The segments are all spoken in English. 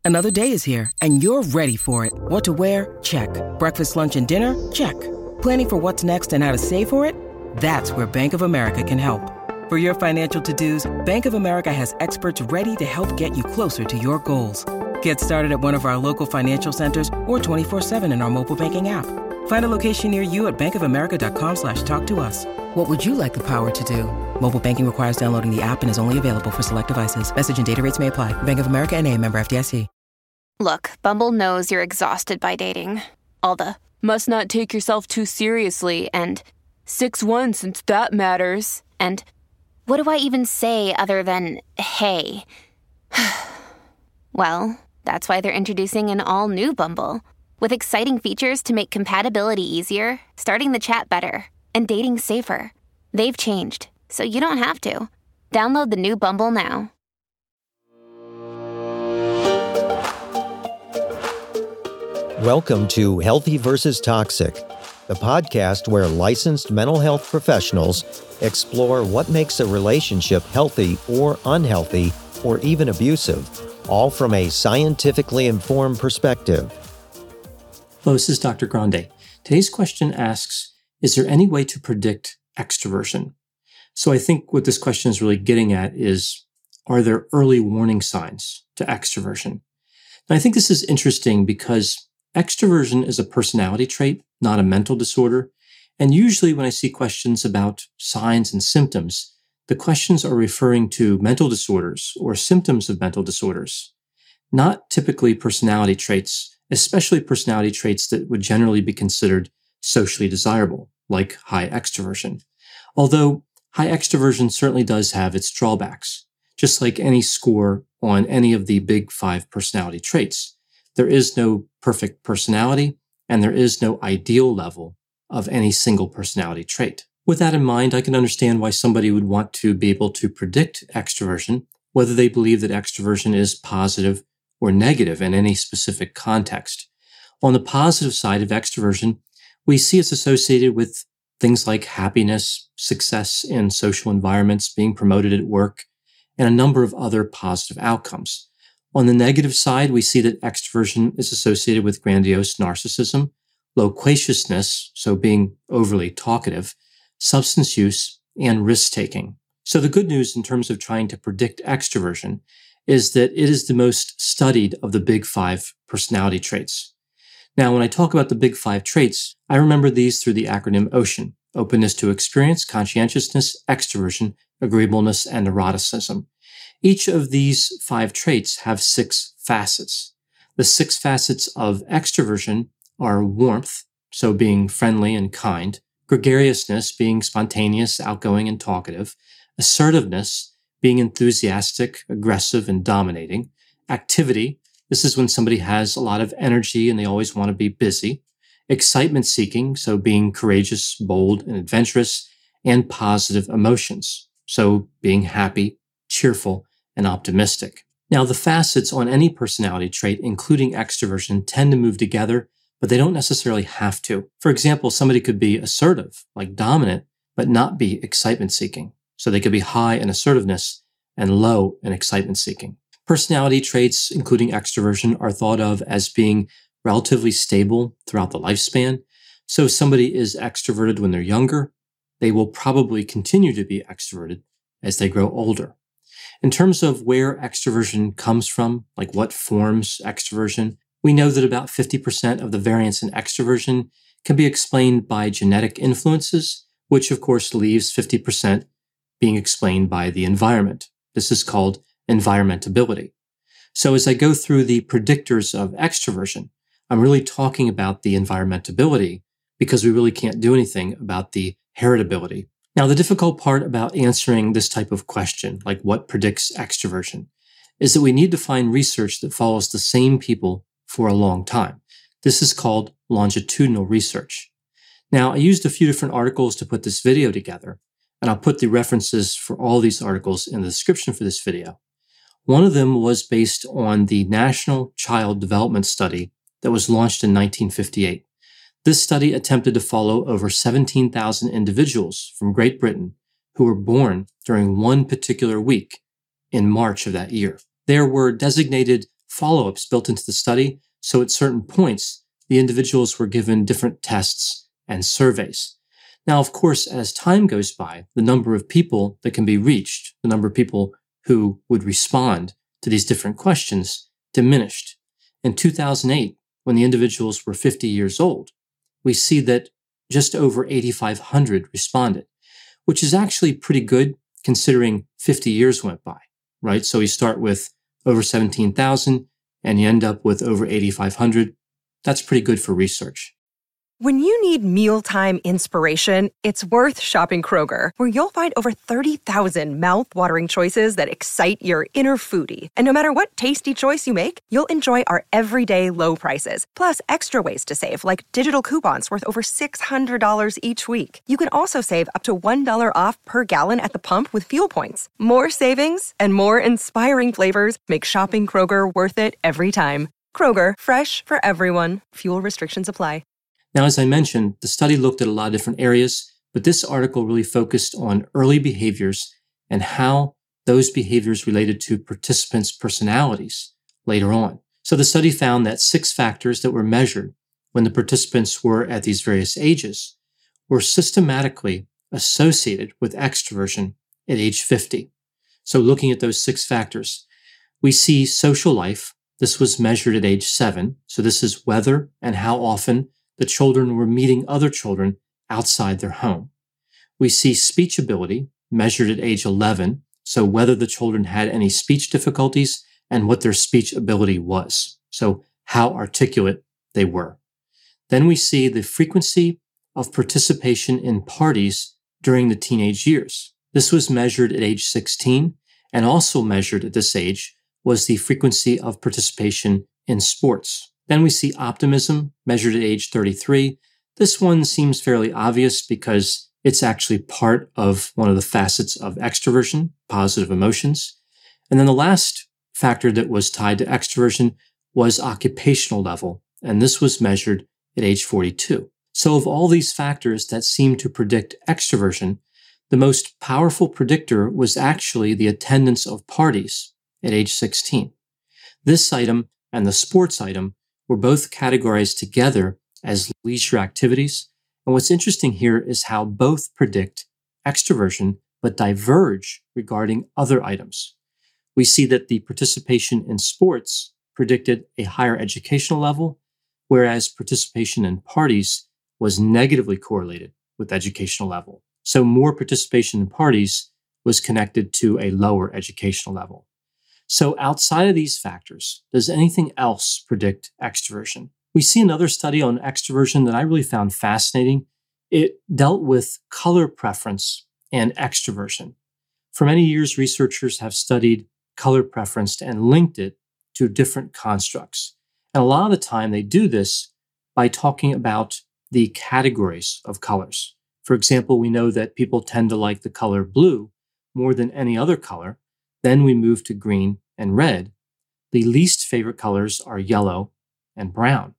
Another day is here, and you're ready for it. What to wear? Check. Breakfast, lunch, and dinner? Check. Planning for what's next and how to save for it? That's where Bank of America can help. For your financial to-dos, Bank of America has experts ready to help get you closer to your goals. Get started at one of our local financial centers or 24/7 in our mobile banking app. Find a location near you at bankofamerica.com/talktous. What would you like the power to do? Mobile banking requires downloading the app and is only available for select devices. Message and data rates may apply. Bank of America N.A., member FDIC. Look, Bumble knows you're exhausted by dating. All the must not take yourself too seriously and 6'1" since that matters. And what do I even say other than, hey? Well, that's why they're introducing an all-new Bumble with exciting features to make compatibility easier, starting the chat better, and dating safer. They've changed, so you don't have to. Download the new Bumble now. Welcome to Healthy versus Toxic, the podcast where licensed mental health professionals explore what makes a relationship healthy or unhealthy or even abusive, all from a scientifically informed perspective. Hello, this is Dr. Grande. Today's question asks, is there any way to predict extroversion? So I think what this question is really getting at is, are there early warning signs to extroversion? And I think this is interesting because extroversion is a personality trait, not a mental disorder. And usually when I see questions about signs and symptoms, the questions are referring to mental disorders or symptoms of mental disorders, not typically personality traits, especially personality traits that would generally be considered socially desirable, like high extroversion. Although high extroversion certainly does have its drawbacks, just like any score on any of the big 5 personality traits. There is no perfect personality, and there is no ideal level of any single personality trait. With that in mind, I can understand why somebody would want to be able to predict extroversion, whether they believe that extroversion is positive or negative in any specific context. On the positive side of extroversion, we see it's associated with things like happiness, success in social environments, being promoted at work, and a number of other positive outcomes. On the negative side, we see that extroversion is associated with grandiose narcissism, loquaciousness, so being overly talkative, substance use, and risk-taking. So the good news in terms of trying to predict extroversion is that it is the most studied of the big 5 personality traits. Now, when I talk about the big 5 traits, I remember these through the acronym OCEAN: openness to experience, conscientiousness, extroversion, agreeableness, and neuroticism. Each of these 5 traits have 6 facets. The 6 facets of extroversion are warmth, so being friendly and kind; gregariousness, being spontaneous, outgoing, and talkative; assertiveness, being enthusiastic, aggressive, and dominating; activity, this is when somebody has a lot of energy and they always want to be busy; excitement seeking, so being courageous, bold, and adventurous; and positive emotions, so being happy, cheerful, and optimistic. Now, the facets on any personality trait, including extroversion, tend to move together, but they don't necessarily have to. For example, somebody could be assertive, like dominant, but not be excitement seeking. So they could be high in assertiveness and low in excitement seeking. Personality traits, including extroversion, are thought of as being relatively stable throughout the lifespan. So if somebody is extroverted when they're younger, they will probably continue to be extroverted as they grow older. In terms of where extroversion comes from, like what forms extroversion, we know that about 50% of the variance in extroversion can be explained by genetic influences, which of course leaves 50% being explained by the environment. This is called environmentability. So as I go through the predictors of extroversion, I'm really talking about the environmentability because we really can't do anything about the heritability. Now, the difficult part about answering this type of question, like what predicts extroversion, is that we need to find research that follows the same people for a long time. This is called longitudinal research. Now, I used a few different articles to put this video together, and I'll put the references for all these articles in the description for this video. One of them was based on the National Child Development Study that was launched in 1958. This study attempted to follow over 17,000 individuals from Great Britain who were born during one particular week in March of that year. There were designated follow-ups built into the study, so at certain points, the individuals were given different tests and surveys. Now, of course, as time goes by, the number of people that can be reached, the number of people who would respond to these different questions diminished. In 2008, when the individuals were 50 years old, we see that just over 8,500 responded, which is actually pretty good considering 50 years went by, right? So you start with over 17,000 and you end up with over 8,500. That's pretty good for research. When you need mealtime inspiration, it's worth shopping Kroger, where you'll find over 30,000 mouth-watering choices that excite your inner foodie. And no matter what tasty choice you make, you'll enjoy our everyday low prices, plus extra ways to save, like digital coupons worth over $600 each week. You can also save up to $1 off per gallon at the pump with fuel points. More savings and more inspiring flavors make shopping Kroger worth it every time. Kroger, fresh for everyone. Fuel restrictions apply. Now, as I mentioned, the study looked at a lot of different areas, but this article really focused on early behaviors and how those behaviors related to participants' personalities later on. So the study found that 6 factors that were measured when the participants were at these various ages were systematically associated with extroversion at age 50. So looking at those 6 factors, we see social life. This was measured at age 7. So this is whether and how often the children were meeting other children outside their home. We see speech ability measured at age 11, so whether the children had any speech difficulties and what their speech ability was, so how articulate they were. Then we see the frequency of participation in parties during the teenage years. This was measured at age 16, and also measured at this age was the frequency of participation in sports. Then we see optimism measured at age 33. This one seems fairly obvious because it's actually part of one of the facets of extroversion, positive emotions. And then the last factor that was tied to extroversion was occupational level, and this was measured at age 42. So of all these factors that seem to predict extroversion, the most powerful predictor was actually the attendance of parties at age 16. This item and the sports item were both categorized together as leisure activities. And what's interesting here is how both predict extroversion, but diverge regarding other items. We see that the participation in sports predicted a higher educational level, whereas participation in parties was negatively correlated with educational level. So more participation in parties was connected to a lower educational level. So outside of these factors, does anything else predict extroversion? We see another study on extroversion that I really found fascinating. It dealt with color preference and extroversion. For many years, researchers have studied color preference and linked it to different constructs. And a lot of the time they do this by talking about the categories of colors. For example, we know that people tend to like the color blue more than any other color. Then we move to green and red. The least favorite colors are yellow and brown,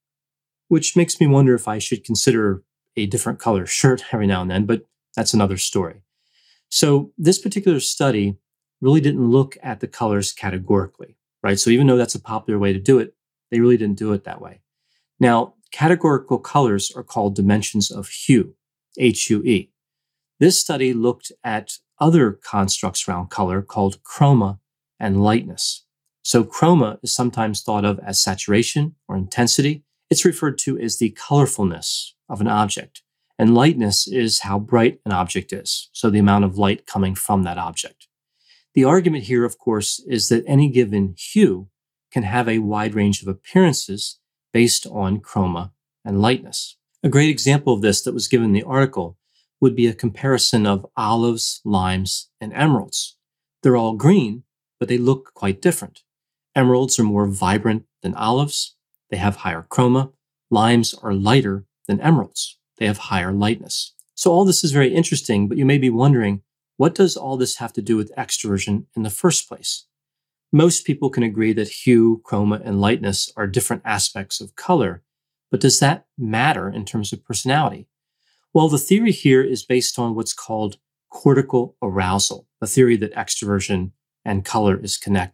which makes me wonder if I should consider a different color shirt every now and then, but that's another story. So this particular study really didn't look at the colors categorically, right? So even though that's a popular way to do it, they really didn't do it that way. Now, categorical colors are called dimensions of hue, H-U-E. This study looked at other constructs around color called chroma and lightness. So chroma is sometimes thought of as saturation or intensity. It's referred to as the colorfulness of an object. And lightness is how bright an object is, so the amount of light coming from that object. The argument here, of course, is that any given hue can have a wide range of appearances based on chroma and lightness. A great example of this that was given in the article would be a comparison of olives, limes, and emeralds. They're all green, but they look quite different. Emeralds are more vibrant than olives. They have higher chroma. Limes are lighter than emeralds. They have higher lightness. So all this is very interesting, but you may be wondering, what does all this have to do with extroversion in the first place? Most people can agree that hue, chroma, and lightness are different aspects of color, but does that matter in terms of personality? Well, the theory here is based on what's called cortical arousal, a theory that extroversion and color is connected.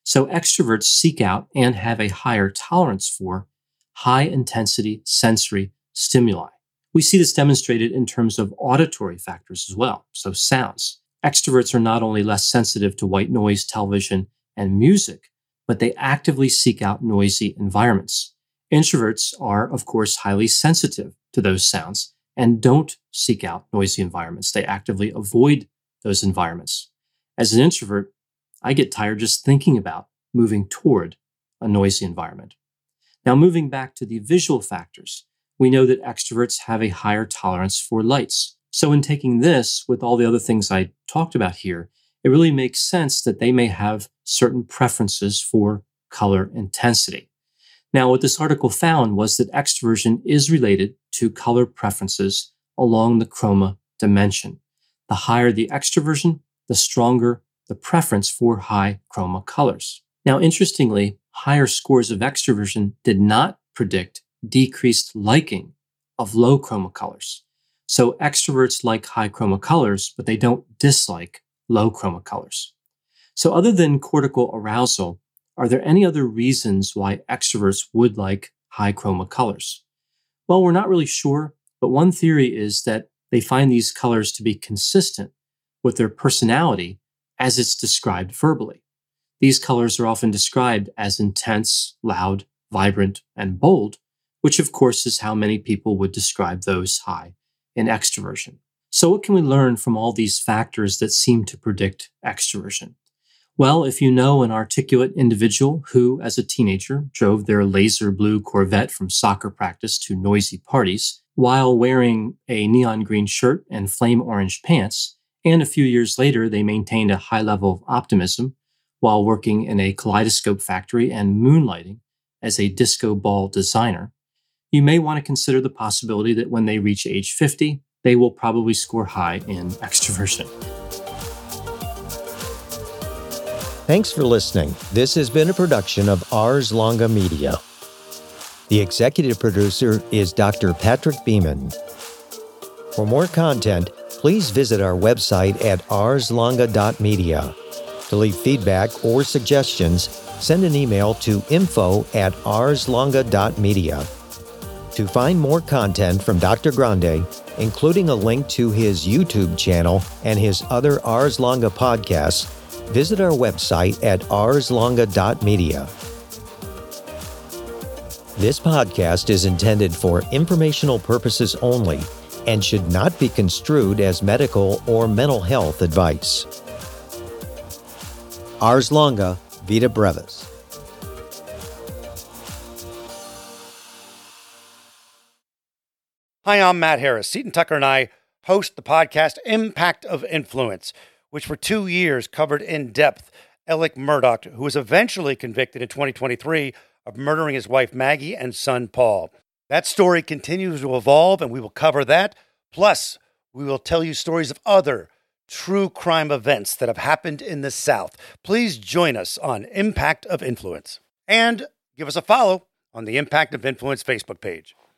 So extroverts seek out and have a higher tolerance for high-intensity sensory stimuli. We see this demonstrated in terms of auditory factors as well, so sounds. Extroverts are not only less sensitive to white noise, television, and music, but they actively seek out noisy environments. Introverts are, of course, highly sensitive to those sounds and don't seek out noisy environments. They actively avoid those environments. As an introvert, I get tired just thinking about moving toward a noisy environment. Now, moving back to the visual factors, we know that extroverts have a higher tolerance for lights. So in taking this with all the other things I talked about here, it really makes sense that they may have certain preferences for color intensity. Now, what this article found was that extroversion is related to color preferences along the chroma dimension. The higher the extroversion, the stronger the preference for high chroma colors. Now, interestingly, higher scores of extroversion did not predict decreased liking of low chroma colors. So extroverts like high chroma colors, but they don't dislike low chroma colors. So other than cortical arousal, are there any other reasons why extroverts would like high chroma colors? Well, we're not really sure, but one theory is that they find these colors to be consistent with their personality as it's described verbally. These colors are often described as intense, loud, vibrant, and bold, which of course is how many people would describe those high in extroversion. So what can we learn from all these factors that seem to predict extroversion? Well, if you know an articulate individual who, as a teenager, drove their laser blue Corvette from soccer practice to noisy parties while wearing a neon green shirt and flame orange pants, and a few years later they maintained a high level of optimism while working in a kaleidoscope factory and moonlighting as a disco ball designer, you may want to consider the possibility that when they reach age 50, they will probably score high in extroversion. Thanks for listening. This has been a production of Ars Longa Media. The executive producer is Dr. Patrick Beeman. For more content, please visit our website at arslonga.media. To leave feedback or suggestions, send an email to info@arslonga.media. To find more content from Dr. Grande, including a link to his YouTube channel and his other Ars Longa podcasts, visit our website at arslonga.media. This podcast is intended for informational purposes only and should not be construed as medical or mental health advice. Ars Longa, Vita Brevis. Hi, I'm Matt Harris. Seton Tucker and I host the podcast Impact of Influence, which for 2 years covered in depth Alec Murdaugh, who was eventually convicted in 2023 of murdering his wife Maggie and son Paul. That story continues to evolve, and we will cover that. Plus, we will tell you stories of other true crime events that have happened in the South. Please join us on Impact of Influence. And give us a follow on the Impact of Influence Facebook page.